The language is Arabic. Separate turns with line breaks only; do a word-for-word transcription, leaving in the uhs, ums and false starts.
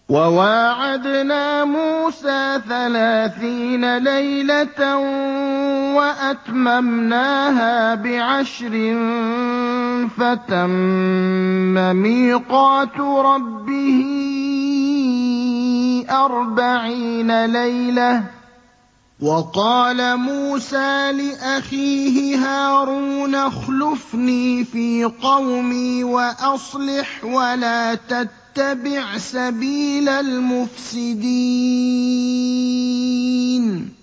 وَوَاعَدْنَا مُوسَىٰ ثَلَاثِينَ لَيْلَةً وَأَتْمَمْنَاهَا بِعَشْرٍ فَتَمَّ مِيقَاتُ رَبِّهِ أَرْبَعِينَ لَيْلَةً ۚ وَقَالَ مُوسَىٰ لِأَخِيهِ هَارُونَ اخْلُفْنِي فِي قَوْمِي وَأَصْلِحْ وَلَا تَتَّبِعْ سَبِيلَ الْمُفْسِدِينَ